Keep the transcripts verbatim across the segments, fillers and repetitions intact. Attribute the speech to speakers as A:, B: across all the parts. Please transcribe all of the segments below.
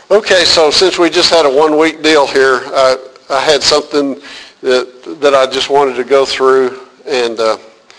A: Okay, so since we just had a one-week deal here, uh, I had something that that I just wanted to go through, and uh,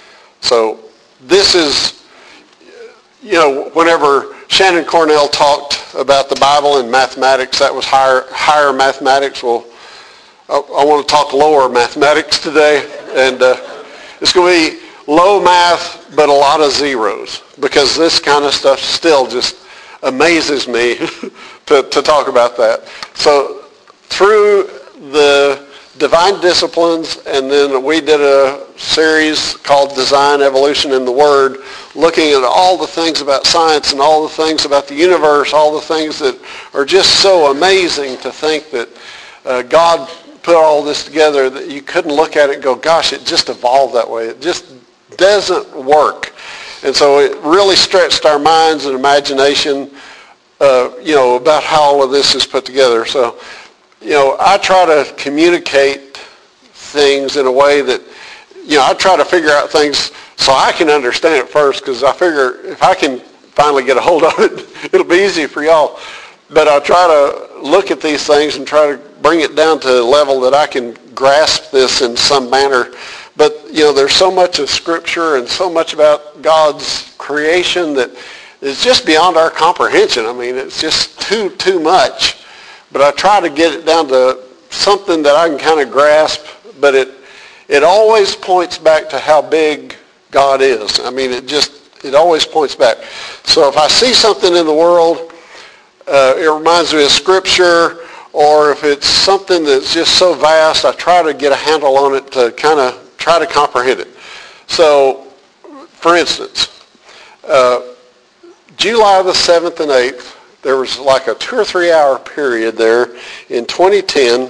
A: so this is, you know, whenever Shannon Cornell talked about the Bible and mathematics, that was higher higher mathematics. Well, I, I want to talk lower mathematics today, and uh, it's going to be low math, but a lot of zeros, because this kind of stuff still just amazes me to, to talk about that. So through the divine disciplines, and then we did a series called Design, Evolution, and the Word, looking at all the things about science and all the things about the universe, all the things that are just so amazing to think that uh, God put all this together, that you couldn't look at it and go, gosh, it just evolved that way. It just doesn't work. And so it really stretched our minds and imagination, uh, you know, about how all of this is put together. So, you know, I try to communicate things in a way that, you know, I try to figure out things so I can understand it first, because I figure if I can finally get a hold of it, it'll be easy for y'all. But I try to look at these things and try to bring it down to a level that I can grasp this in some manner. But, you know, there's so much of Scripture and so much about God's creation that is just beyond our comprehension. I mean, it's just too, too much. But I try to get it down to something that I can kind of grasp, but it it always points back to how big God is. I mean, it just, it always points back. So if I see something in the world, uh, it reminds me of Scripture, or if it's something that's just so vast, I try to get a handle on it to kind of try to comprehend it. So, for instance, uh, July the seventh and eighth, there was like a two or three hour period there in twenty ten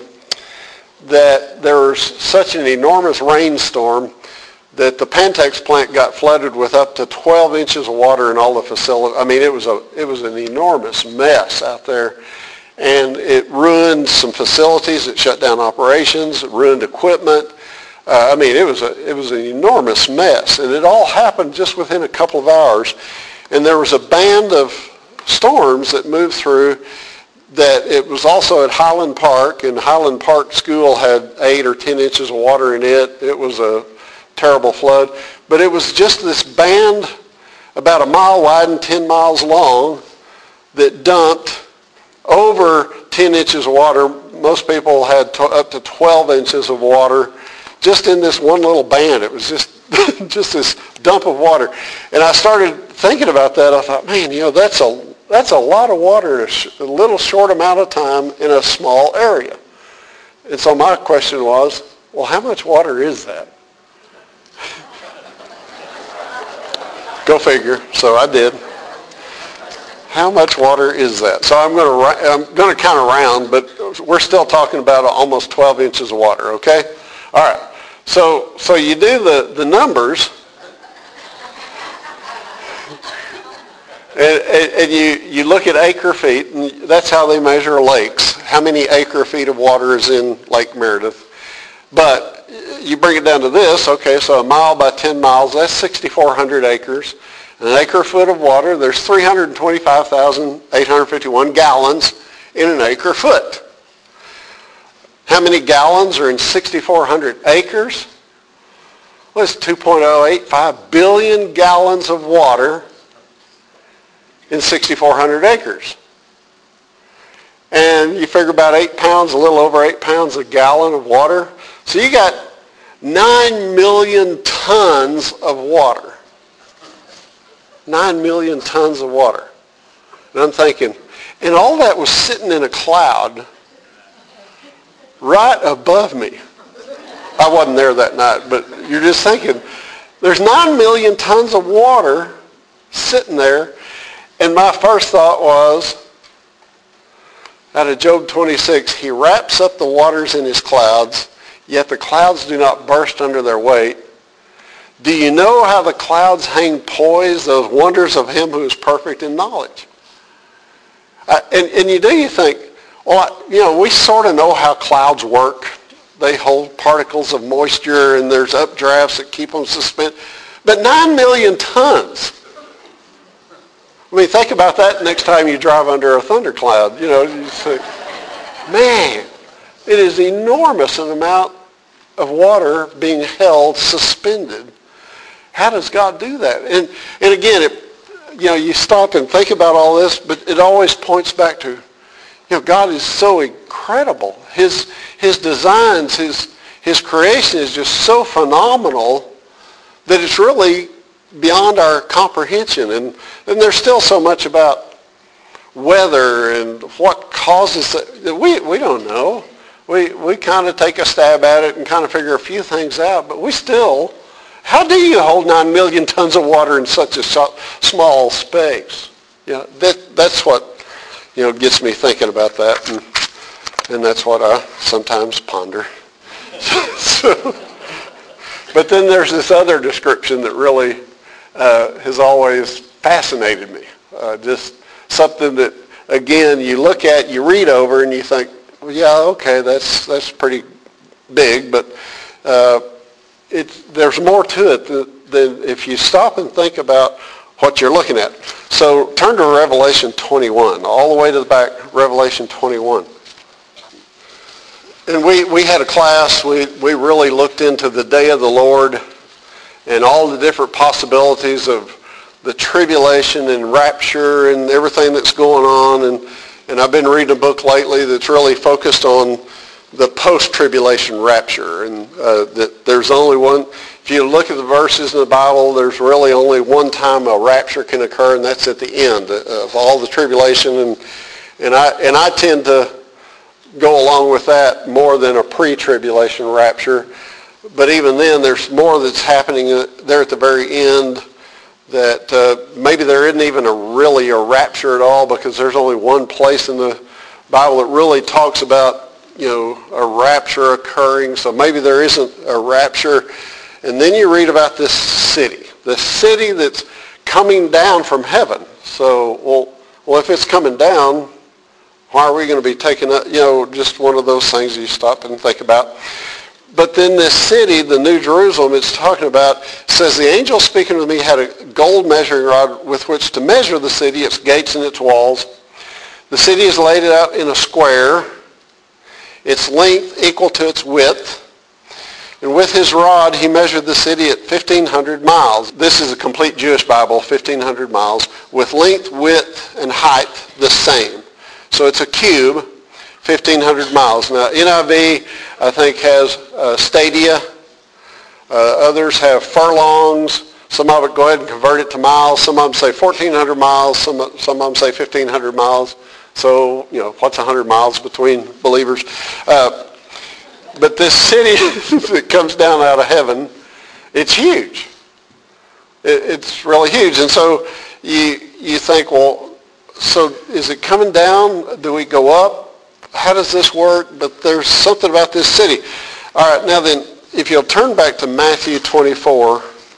A: that there was such an enormous rainstorm that the Pantex plant got flooded with up to twelve inches of water in all the facilities. I mean, it was a it was an enormous mess out there. And it ruined some facilities. It shut down operations. It ruined equipment. Uh, I mean, it was a it was an enormous mess, and it all happened just within a couple of hours. And there was a band of storms that moved through. That it was also at Highland Park, and Highland Park School had eight or ten inches of water in it. It was a terrible flood, but it was just this band about a mile wide and ten miles long that dumped over ten inches of water. Most people had to, up to twelve inches of water just in this one little band. It was just just this dump of water. And I started thinking about that. I thought, man, you know, that's a that's a lot of water in a, sh- a little short amount of time in a small area. And so my question was, well, how much water is that? Go figure. So I did. How much water is that? So I'm going to I'm going to kind of round, but we're still talking about almost twelve inches of water. Okay. All right. So so you do the, the numbers, and, and, and you you look at acre feet, and that's how they measure lakes. How many acre feet of water is in Lake Meredith? But you bring it down to this. Okay. So a mile by ten miles, that's sixty-four hundred acres. An acre foot of water, there's three hundred twenty-five thousand eight hundred fifty-one gallons in an acre foot. How many gallons are in sixty-four hundred acres? Well, it's two point oh eight five billion gallons of water in sixty-four hundred acres. And you figure about eight pounds, a little over eight pounds a gallon of water. So you got nine million tons of water. Nine million tons of water. And I'm thinking, and all that was sitting in a cloud right above me. I wasn't there that night, but you're just thinking, there's nine million tons of water sitting there. And my first thought was, out of Job twenty-six, he wraps up the waters in his clouds, yet the clouds do not burst under their weight. Do you know how the clouds hang poised, those wonders of him who is perfect in knowledge? Uh, and, and you do, you think, well, you know, we sort of know how clouds work. They hold particles of moisture, and there's updrafts that keep them suspended. But nine million tons. I mean, think about that next time you drive under a thundercloud. You know, you say, man, it is enormous an amount of water being held suspended. How does God do that? And and again, it, you know, you stop and think about all this, but it always points back to, you know, God is so incredible. His his designs, his his creation is just so phenomenal that it's really beyond our comprehension. And, and there's still so much about weather and what causes it that we, we don't know. We, we kind of take a stab at it and kind of figure a few things out, but we still, how do you hold nine million tons of water in such a small space? You know, that, that's what, you know, gets me thinking about that, and, and that's what I sometimes ponder. so, but then there's this other description that really uh, has always fascinated me. Uh, just something that, again, you look at, you read over, and you think, well, yeah, okay, that's that's pretty big, but uh, it's, there's more to it than, than if you stop and think about what you're looking at. So turn to Revelation twenty-one, all the way to the back, Revelation twenty-one. And we, we had a class, we, we really looked into the day of the Lord and all the different possibilities of the tribulation and rapture and everything that's going on. And, and I've been reading a book lately that's really focused on the post-tribulation rapture. And uh, that there's only one, if you look at the verses in the Bible, there's really only one time a rapture can occur, and that's at the end of all the tribulation. And, and, I, and I tend to go along with that more than a pre-tribulation rapture. But even then, there's more that's happening there at the very end that uh, maybe there isn't even a really a rapture at all, because there's only one place in the Bible that really talks about, you know, a rapture occurring. So maybe there isn't a rapture. And then you read about this city, the city that's coming down from heaven. So, well, well, if it's coming down, why are we going to be taking up, you know, just one of those things you stop and think about. But then this city, the New Jerusalem, it's talking about, says, the angel speaking to me had a gold measuring rod with which to measure the city, its gates and its walls. The city is laid out in a square, its length equal to its width. And with his rod, he measured the city at fifteen hundred miles. This is a complete Jewish Bible, fifteen hundred miles, with length, width, and height the same. So it's a cube, fifteen hundred miles. Now, N I V, I think, has uh, stadia. Uh, others have furlongs. Some of it go ahead and convert it to miles. Some of them say fourteen hundred miles. Some, some of them say fifteen hundred miles. So, you know, what's one hundred miles between believers? Uh, but this city that comes down out of heaven, it's huge. It, it's really huge. And so you you think, well, so is it coming down? Do we go up? How does this work? But there's something about this city. All right, now then, if you'll turn back to Matthew twenty-four,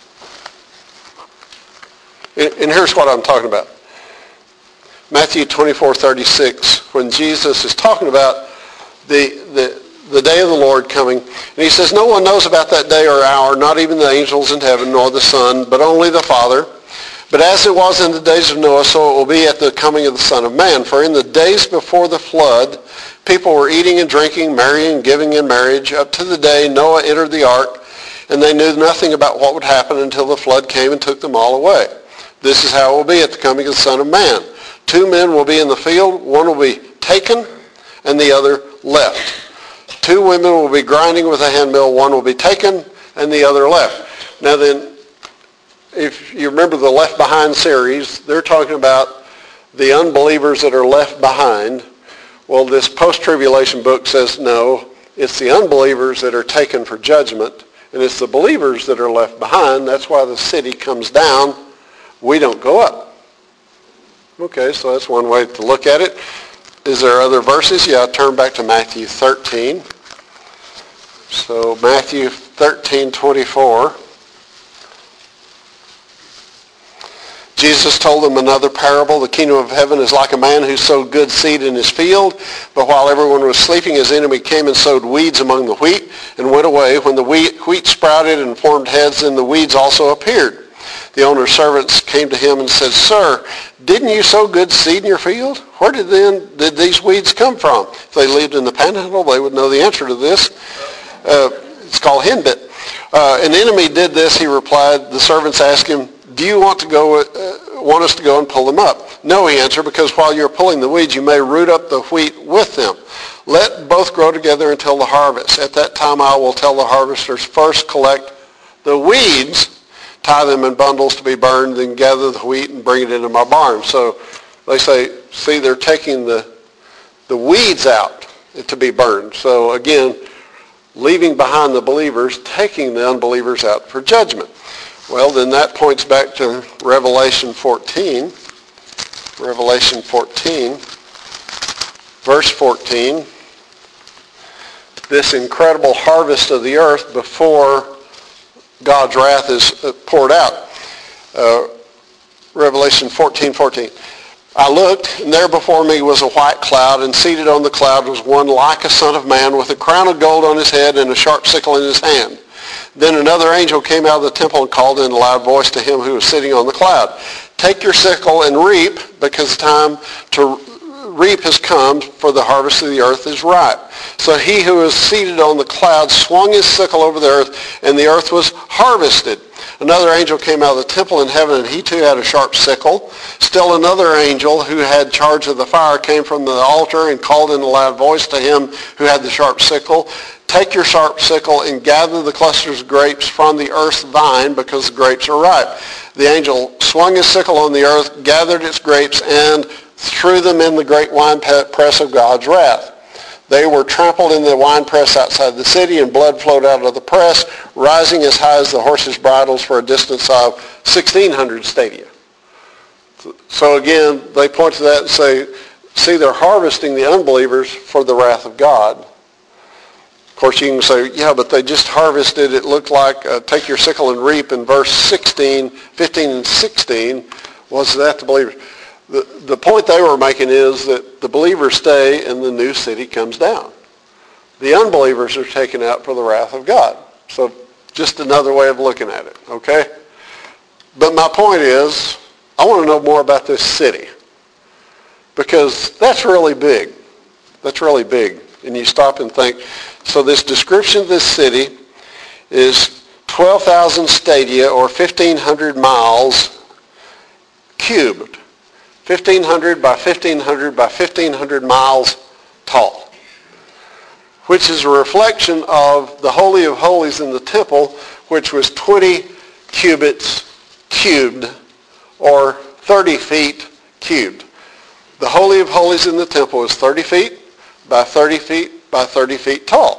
A: and here's what I'm talking about. Matthew twenty-four thirty-six, when Jesus is talking about the, the, the day of the Lord coming, and he says, no one knows about that day or hour, not even the angels in heaven, nor the Son, but only the Father. But as it was in the days of Noah, so it will be at the coming of the Son of Man. For in the days before the flood, people were eating and drinking, marrying, giving in marriage, up to the day Noah entered the ark, and they knew nothing about what would happen until the flood came and took them all away. This is how it will be at the coming of the Son of Man. Two men will be in the field, one will be taken, and the other left. Two women will be grinding with a handmill, one will be taken, and the other left. Now then, if you remember the Left Behind series, they're talking about the unbelievers that are left behind. Well, this post-tribulation book says, no, it's the unbelievers that are taken for judgment, and it's the believers that are left behind. That's why the city comes down. We don't go up. Okay, so that's one way to look at it. Is there other verses? Yeah, turn back to Matthew thirteen. So Matthew thirteen twenty-four. Jesus told them another parable. The kingdom of heaven is like a man who sowed good seed in his field, but while everyone was sleeping, his enemy came and sowed weeds among the wheat and went away. When the wheat, wheat sprouted and formed heads, then the weeds also appeared. The owner's servants came to him and said, Sir, didn't you sow good seed in your field? Where did then did these weeds come from? If they lived in the panhandle, they would know the answer to this. Uh, it's called henbit. Uh, an enemy did this, he replied. The servants asked him, do you want to go, uh, want us to go and pull them up? No, he answered, because while you're pulling the weeds, you may root up the wheat with them. Let both grow together until the harvest. At that time I will tell the harvesters, first collect the weeds, tie them in bundles to be burned, then gather the wheat and bring it into my barn. So they say, see, they're taking the, the weeds out to be burned. So again, leaving behind the believers, taking the unbelievers out for judgment. Well, then that points back to Revelation fourteen. Revelation fourteen, verse fourteen. This incredible harvest of the earth before God's wrath is poured out. Uh, Revelation fourteen, fourteen. I looked, and there before me was a white cloud, and seated on the cloud was one like a son of man, with a crown of gold on his head and a sharp sickle in his hand. Then another angel came out of the temple and called in a loud voice to him who was sitting on the cloud, take your sickle and reap, because the time to reap has come, for the harvest of the earth is ripe. So he who was seated on the cloud swung his sickle over the earth, and the earth was harvested. Another angel came out of the temple in heaven, and he too had a sharp sickle. Still another angel who had charge of the fire came from the altar and called in a loud voice to him who had the sharp sickle, take your sharp sickle and gather the clusters of grapes from the earth's vine, because the grapes are ripe. The angel swung his sickle on the earth, gathered its grapes, and threw them in the great winepress of God's wrath. They were trampled in the winepress outside the city, and blood flowed out of the press, rising as high as the horses' bridles for a distance of sixteen hundred stadia. So again, they point to that and say, see, they're harvesting the unbelievers for the wrath of God. Of course, you can say, yeah, but they just harvested, it looked like, uh, take your sickle and reap in verse sixteen, fifteen and sixteen. Was that the believers? The, the point they were making is that the believers stay and the new city comes down. The unbelievers are taken out for the wrath of God. So just another way of looking at it, okay? But my point is, I want to know more about this city, because that's really big. That's really big. And you stop and think, so this description of this city is twelve thousand stadia, or fifteen hundred miles cubed. fifteen hundred by fifteen hundred by fifteen hundred miles tall, which is a reflection of the Holy of Holies in the temple, which was twenty cubits cubed, or thirty feet cubed. The Holy of Holies in the temple is thirty feet by thirty feet by thirty feet tall.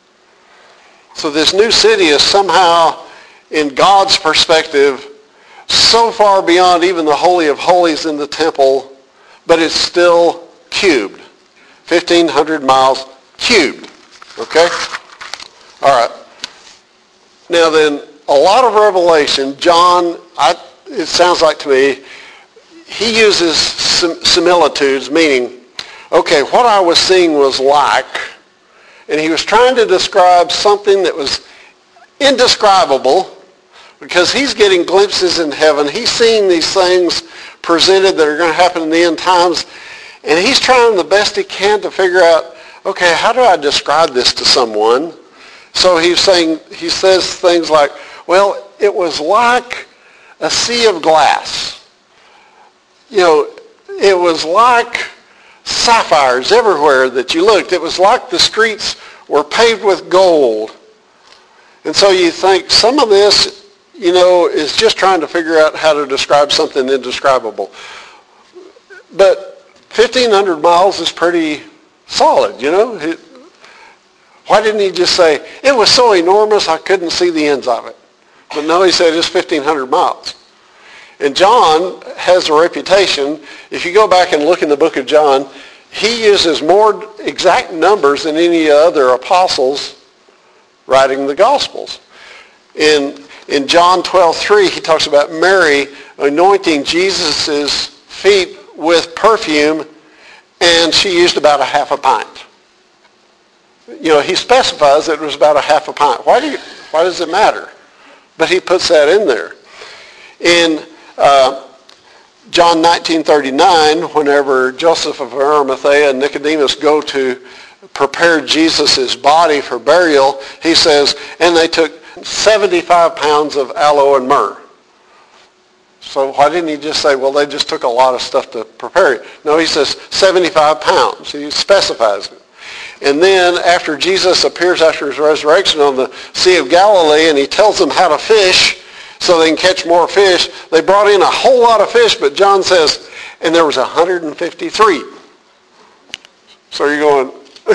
A: So this new city is somehow, in God's perspective, so far beyond even the Holy of Holies in the temple, but it's still cubed. fifteen hundred miles cubed. Okay? All right. Now then, a lot of Revelation, John, I, it sounds like to me, he uses sim- similitudes, meaning, okay, what I was seeing was like, and he was trying to describe something that was indescribable, because he's getting glimpses in heaven. He's seeing these things presented that are going to happen in the end times, and he's trying the best he can to figure out, okay, how do I describe this to someone? So he's saying, he says things like, well, it was like a sea of glass. You know, it was like sapphires everywhere that you looked. It was like the streets were paved with gold. And so you think some of this, you know, is just trying to figure out how to describe something indescribable. But fifteen hundred miles is pretty solid, you know. It, why didn't he just say, it was so enormous I couldn't see the ends of it? But no, he said it's fifteen hundred miles. And John has a reputation. If you go back and look in the book of John, he uses more exact numbers than any other apostles writing the Gospels. In In John twelve three, he talks about Mary anointing Jesus' feet with perfume, and she used about a half a pint. You know, he specifies that it was about a half a pint. Why do you, why does it matter? But he puts that in there. In uh, John nineteen thirty-nine, whenever Joseph of Arimathea and Nicodemus go to prepare Jesus' body for burial, he says, and they took seventy-five pounds of aloe and myrrh. So why didn't he just say, well, they just took a lot of stuff to prepare it? No, he says seventy-five pounds. He specifies it. And then after Jesus appears after his resurrection on the Sea of Galilee and he tells them how to fish so they can catch more fish, they brought in a whole lot of fish, but John says, and there was one hundred fifty-three. So you're going,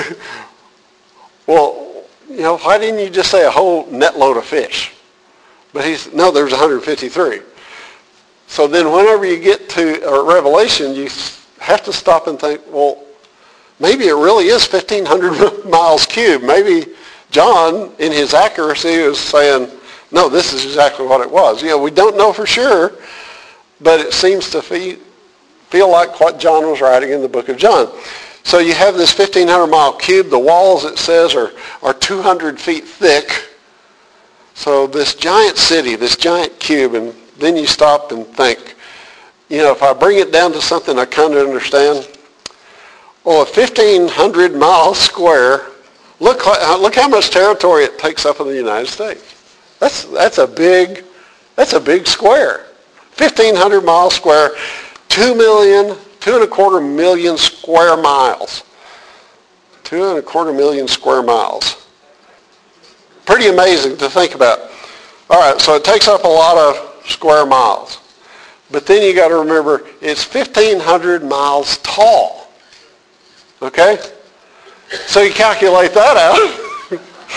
A: well, you know, why didn't you just say a whole net load of fish? But he's, no, there's one hundred fifty-three. So then whenever you get to uh, Revelation, you have to stop and think, well, maybe it really is fifteen hundred miles cubed. Maybe John, in his accuracy, is saying, no, this is exactly what it was. You know, we don't know for sure, but it seems to feel, feel like what John was writing in the book of John. So you have this fifteen hundred mile cube. The walls, it says, are, are two hundred feet thick. So this giant city, this giant cube, and then you stop and think, you know, if I bring it down to something I kind of understand, well, a fifteen hundred mile square, look, look how much territory it takes up in the United States. That's, that's a big, that's a big square. fifteen hundred mile square, two million, two and a quarter million square miles. Two and a quarter million square miles. Pretty amazing to think about. All right, so it takes up a lot of square miles. But then you got to remember, it's fifteen hundred miles tall. Okay? So you calculate that out.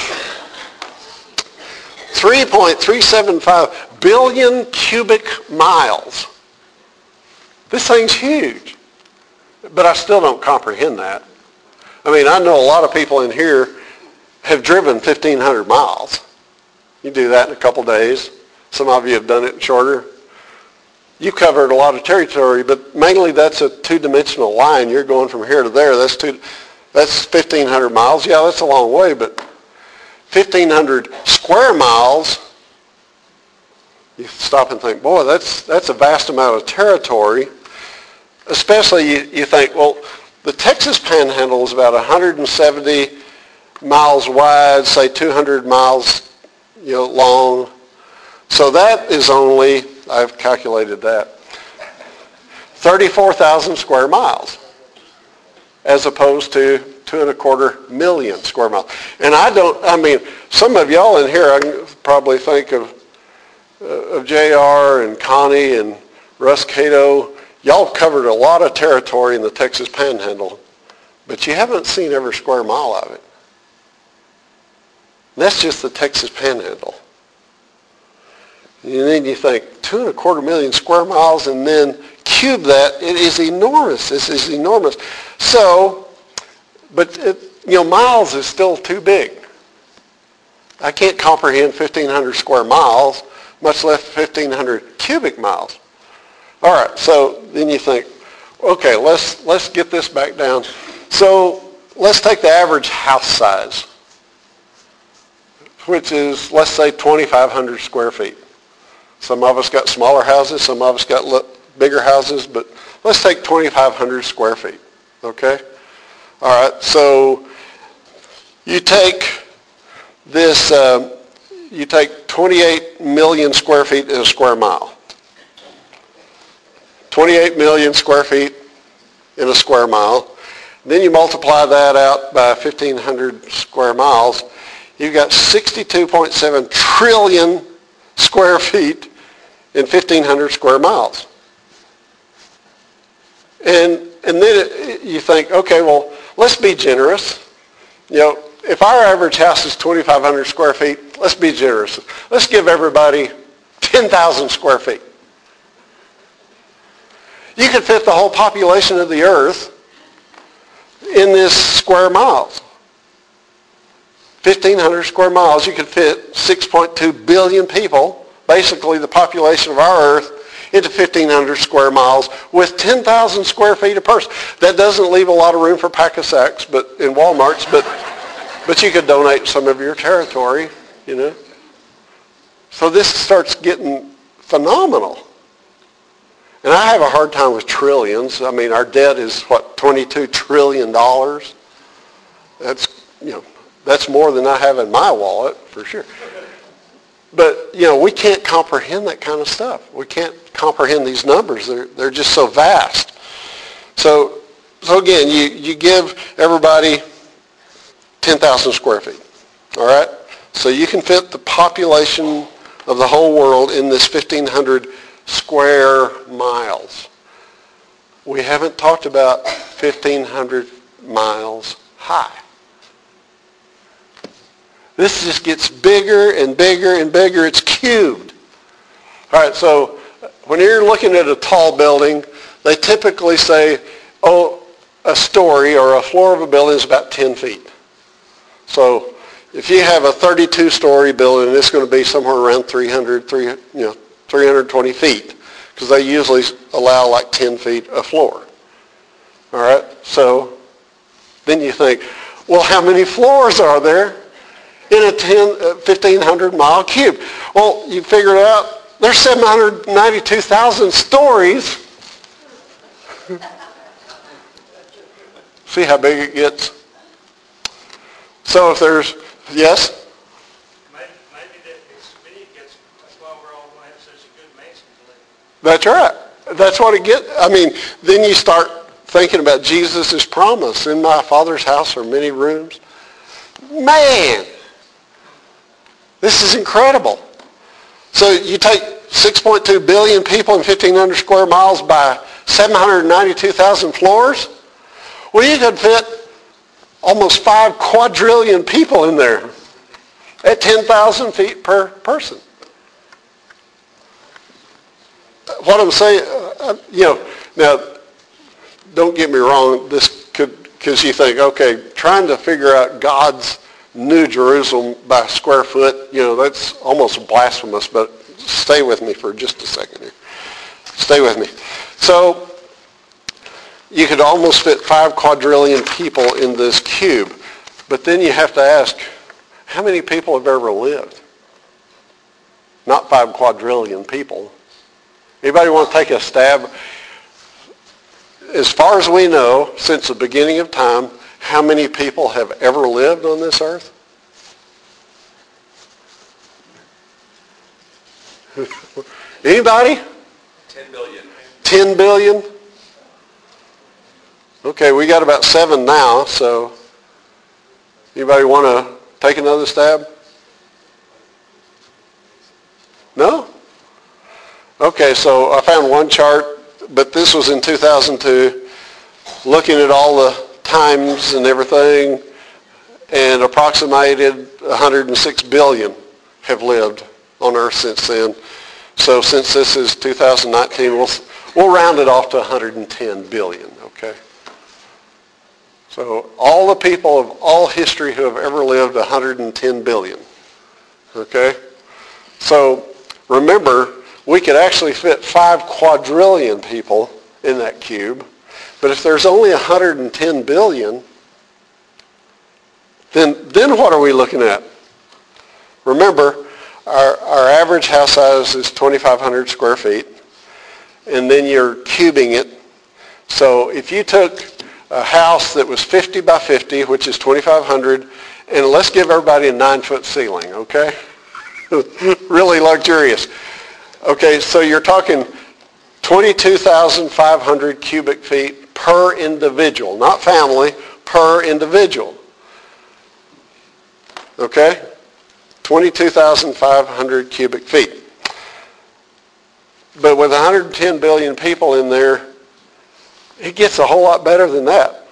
A: three point three seven five billion cubic miles. This thing's huge. But I still don't comprehend that. I mean, I know a lot of people in here have driven fifteen hundred miles. You do that in a couple days. Some of you have done it shorter. You covered a lot of territory, but mainly that's a two-dimensional line. You're going from here to there. That's two, that's fifteen hundred miles. Yeah, that's a long way, but fifteen hundred square miles, you stop and think, boy, that's that's a vast amount of territory. Especially you, you think, well, the Texas Panhandle is about one hundred seventy miles wide, say two hundred miles, you know, long. So that is only, I've calculated that, thirty-four thousand square miles, as opposed to two and a quarter million square miles. And I don't, I mean, some of y'all in here, I can probably think of, uh, of J R and Connie and Russ Cato. Y'all covered a lot of territory in the Texas Panhandle, but you haven't seen every square mile of it. And that's just the Texas Panhandle. And then you think, two and a quarter million square miles, and then cube that, it is enormous. This is enormous. So, but, it, you know, miles is still too big. I can't comprehend fifteen hundred square miles, much less fifteen hundred cubic miles. All right, so then you think, okay, let's, let's get this back down. So let's take the average house size, which is, let's say, twenty-five hundred square feet. Some of us got smaller houses, some of us got bigger houses, but let's take twenty-five hundred square feet, okay? All right, so you take this, uh, you take twenty-eight million square feet in a square mile. twenty-eight million square feet in a square mile. Then you multiply that out by fifteen hundred square miles. You've got sixty-two point seven trillion square feet in fifteen hundred square miles. And and then it, you think, okay, well, let's be generous. You know, if our average house is twenty-five hundred square feet, let's be generous. Let's give everybody ten thousand square feet. You could fit the whole population of the earth in this square miles. fifteen hundred square miles, you could fit six point two billion people, basically the population of our earth, into fifteen hundred square miles with ten thousand square feet a person. That doesn't leave a lot of room for Pack-A-Sacks but in Walmarts, but but you could donate some of your territory, you know. So this starts getting phenomenal. And I have a hard time with trillions. I mean, our debt is, what, twenty-two trillion dollars? That's, you know, that's more than I have in my wallet, for sure. But, you know, we can't comprehend that kind of stuff. We can't comprehend these numbers. They're, they're just so vast. So, so again, you, you give everybody ten thousand square feet, all right? So you can fit the population of the whole world in this fifteen hundred square miles. We haven't talked about fifteen hundred miles high. This just gets bigger and bigger and bigger. It's cubed. All right, so when you're looking at a tall building, they typically say, oh, a story or a floor of a building is about ten feet. So if you have a thirty-two story building, it's going to be somewhere around three hundred, three hundred, you know, three hundred twenty feet, because they usually allow like ten feet a floor. All right, so then you think, well, how many floors are there in a ten, uh, fifteen hundred mile cube? Well, you figure it out. There's seven hundred ninety-two thousand stories. See how big it gets? So if there's, yes?
B: Maybe, maybe that it's big, it's, that's why we're all going to have such a good mansion to live in.
A: That's right. That's what it gets. I mean, then you start thinking about Jesus' promise. In my Father's house are many rooms. Man, this is incredible. So you take six point two billion people in fifteen hundred square miles by seven hundred ninety-two thousand floors. Well, you could fit almost five quadrillion people in there at ten thousand feet per person. What I'm saying, uh, you know, now, don't get me wrong, this could, because you think, okay, trying to figure out God's New Jerusalem by square foot, you know, that's almost blasphemous, but stay with me for just a second here. Stay with me. So, you could almost fit five quadrillion people in this cube. But then you have to ask, how many people have ever lived? Not five quadrillion people. Anybody want to take a stab? As far as we know, since the beginning of time, how many people have ever lived on this earth? Anybody?
B: Ten billion.
A: Ten billion? Okay, we got about seven now, so anybody want to take another stab? No? Okay, so I found one chart, but this was in two thousand two, looking at all the times and everything, and approximated one hundred six billion have lived on Earth since then. So since this is two thousand nineteen, we'll, we'll round it off to one hundred ten billion, okay? So all the people of all history who have ever lived, one hundred ten billion. Okay? So remember, we could actually fit five quadrillion people in that cube. But if there's only one hundred ten billion, then, then what are we looking at? Remember, our, our average house size is twenty-five hundred square feet. And then you're cubing it. So if you took a house that was fifty by fifty, which is twenty-five hundred, and let's give everybody a nine-foot ceiling, okay? Really luxurious. Okay, so you're talking twenty-two thousand five hundred cubic feet per individual, not family, per individual. Okay? twenty-two thousand five hundred cubic feet. But with one hundred ten billion people in there, it gets a whole lot better than that.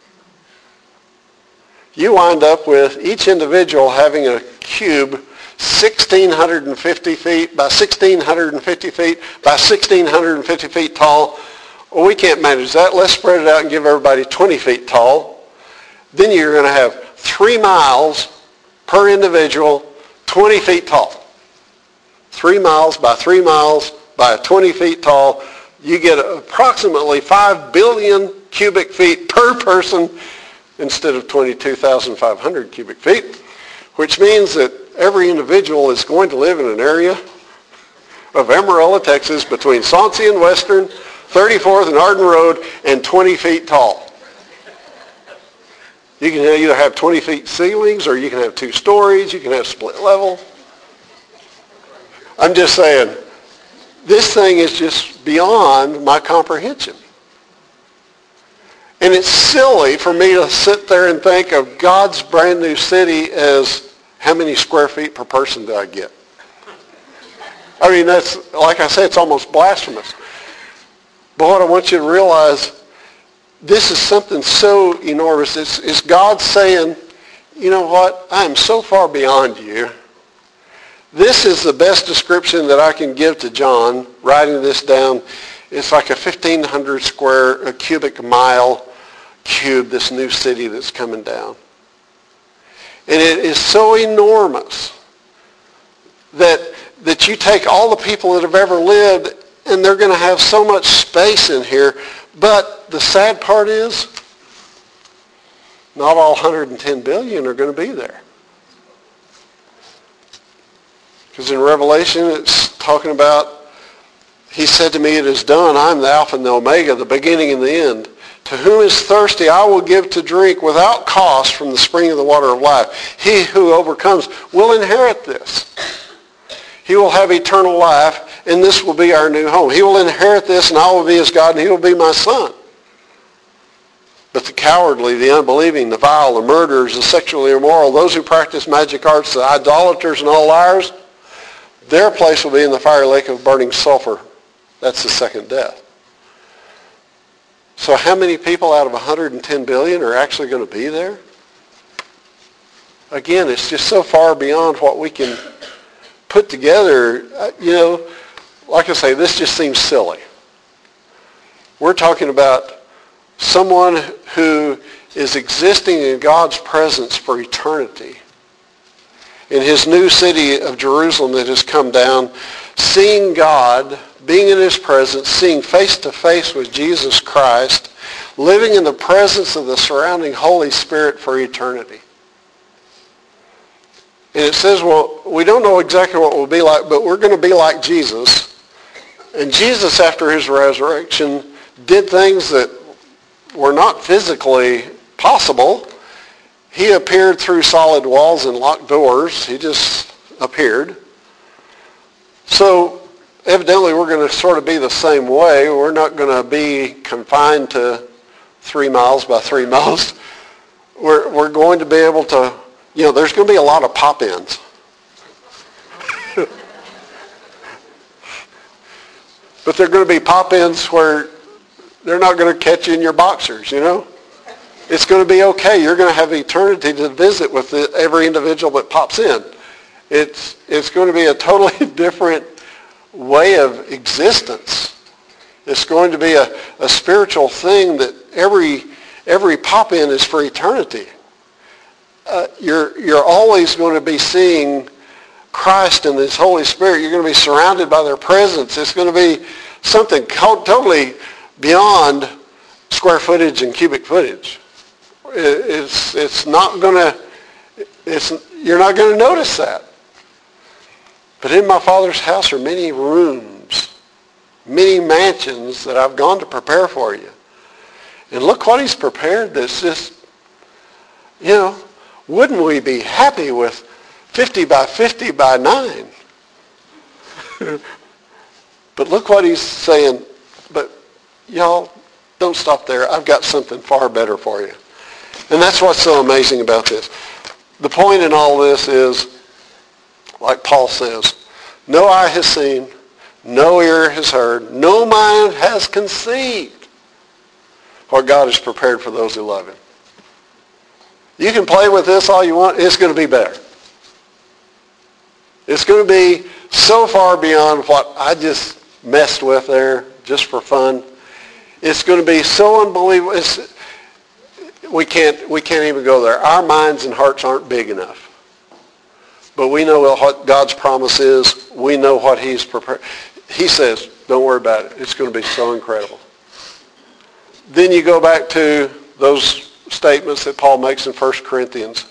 A: You wind up with each individual having a cube one thousand six hundred fifty feet by one thousand six hundred fifty feet by one thousand six hundred fifty feet tall. Well, we can't manage that. Let's spread it out and give everybody twenty feet tall. Then you're going to have three miles per individual, twenty feet tall. Three miles by three miles by twenty feet tall. You get approximately five billion cubic feet per person instead of twenty-two thousand five hundred cubic feet, which means that every individual is going to live in an area of Amarillo, Texas, between Sauncey and Western, thirty-fourth and Arden Road, and twenty feet tall. You can either have twenty feet ceilings, or you can have two stories, you can have split level. I'm just saying, this thing is just beyond my comprehension. And it's silly for me to sit there and think of God's brand new city as how many square feet per person do I get? I mean, that's, like I said, it's almost blasphemous. But what I want you to realize, this is something so enormous. It's, it's God saying, you know what, I am so far beyond you. This is the best description that I can give to John, writing this down. It's like a fifteen hundred square a cubic mile cube, this new city that's coming down. And it is so enormous that, that you take all the people that have ever lived, and they're going to have so much space in here. But the sad part is, not all one hundred ten billion are going to be there. Because in Revelation, it's talking about, he said to me, it is done. I'm the Alpha and the Omega, the beginning and the end. To whom is thirsty, I will give to drink without cost from the spring of the water of life. He who overcomes will inherit this. He will have eternal life, and this will be our new home. He will inherit this, and I will be his God, and he will be my son. But the cowardly, the unbelieving, the vile, the murderers, the sexually immoral, those who practice magic arts, the idolaters, and all liars, their place will be in the fiery lake of burning sulfur. That's the second death. So how many people out of one hundred ten billion are actually going to be there? Again, it's just so far beyond what we can put together. You know, like I say, this just seems silly. We're talking about someone who is existing in God's presence for eternity. In his new city of Jerusalem that has come down, seeing God, being in his presence, seeing face to face with Jesus Christ, living in the presence of the surrounding Holy Spirit for eternity. And it says, well, we don't know exactly what we'll be like, but we're going to be like Jesus. And Jesus, after his resurrection, did things that were not physically possible. He appeared through solid walls and locked doors. He just appeared. So evidently we're going to sort of be the same way. We're not going to be confined to three miles by three miles. We're, we're going to be able to, you know, there's going to be a lot of pop-ins. But they're going to be pop-ins where they're not going to catch you in your boxers, you know. It's going to be okay. You're going to have eternity to visit with the, every individual that pops in. It's, it's going to be a totally different way of existence. It's going to be a, a spiritual thing that every, every pop-in is for eternity. Uh, you're, you're always going to be seeing Christ and his Holy Spirit. You're going to be surrounded by their presence. It's going to be something co- totally beyond square footage and cubic footage. It's, it's not going to, it's, you're not going to notice that. But in my Father's house are many rooms, many mansions that I've gone to prepare for you. And look what he's prepared that's just, you know, wouldn't we be happy with fifty by fifty by nine? But look what he's saying. But y'all, don't stop there. I've got something far better for you. And that's what's so amazing about this. The point in all this is, like Paul says, no eye has seen, no ear has heard, no mind has conceived what God has prepared for those who love him. You can play with this all you want. It's going to be better. It's going to be so far beyond what I just messed with there just for fun. It's going to be so unbelievable. It's, we can't, we can't even go there. Our minds and hearts aren't big enough. But we know what God's promise is. We know what he's prepared. He says, don't worry about it. It's going to be so incredible. Then you go back to those statements that Paul makes in First Corinthians.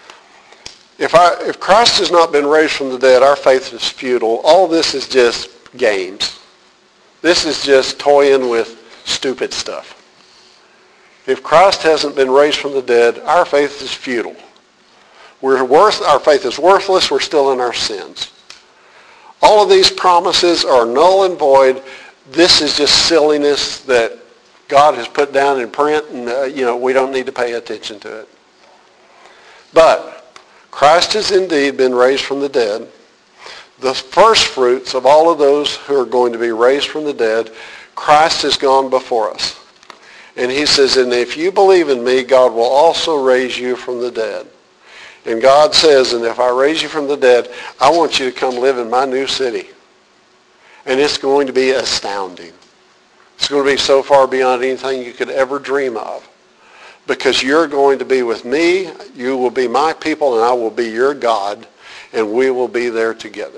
A: If, I, if Christ has not been raised from the dead, our faith is futile. All this is just games. This is just toying with stupid stuff. If Christ hasn't been raised from the dead, our faith is futile. We're worth, our faith is worthless. We're still in our sins. All of these promises are null and void. This is just silliness that God has put down in print, and uh, you know we don't need to pay attention to it. But Christ has indeed been raised from the dead. The first fruits of all of those who are going to be raised from the dead, Christ has gone before us. And he says, and if you believe in me, God will also raise you from the dead. And God says, and if I raise you from the dead, I want you to come live in my new city. And it's going to be astounding. It's going to be so far beyond anything you could ever dream of. Because you're going to be with me, you will be my people, and I will be your God, and we will be there together.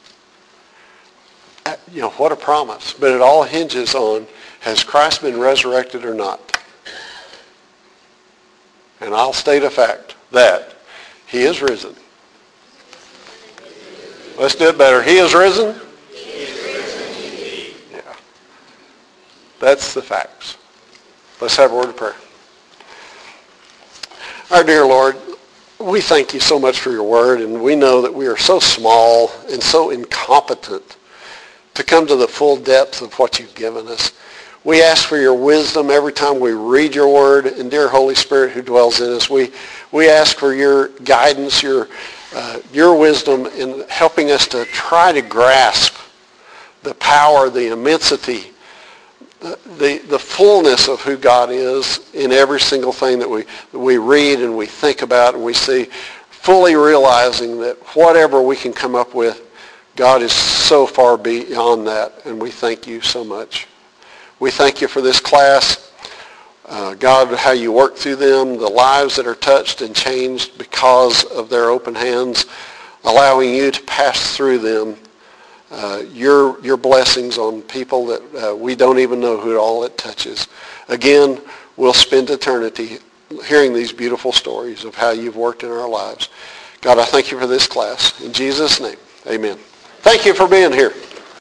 A: You know, what a promise. But it all hinges on, has Christ been resurrected or not? And I'll state a fact, that he is risen. Let's do it better. He is risen?
B: He is risen indeed.
A: Yeah. That's the facts. Let's have a word of prayer. Our dear Lord, we thank you so much for your word, and we know that we are so small and so incompetent to come to the full depth of what you've given us. We ask for your wisdom every time we read your word, and dear Holy Spirit who dwells in us, we, we ask for your guidance, your, uh, your wisdom in helping us to try to grasp the power, the immensity, the, the, the fullness of who God is in every single thing that we, that we read and we think about and we see, fully realizing that whatever we can come up with, God is so far beyond that, and we thank you so much. We thank you for this class. Uh, God, how you work through them, the lives that are touched and changed because of their open hands, allowing you to pass through them uh, your, your blessings on people that uh, we don't even know who all it touches. Again, we'll spend eternity hearing these beautiful stories of how you've worked in our lives. God, I thank you for this class. In Jesus' name, amen. Thank you for being here.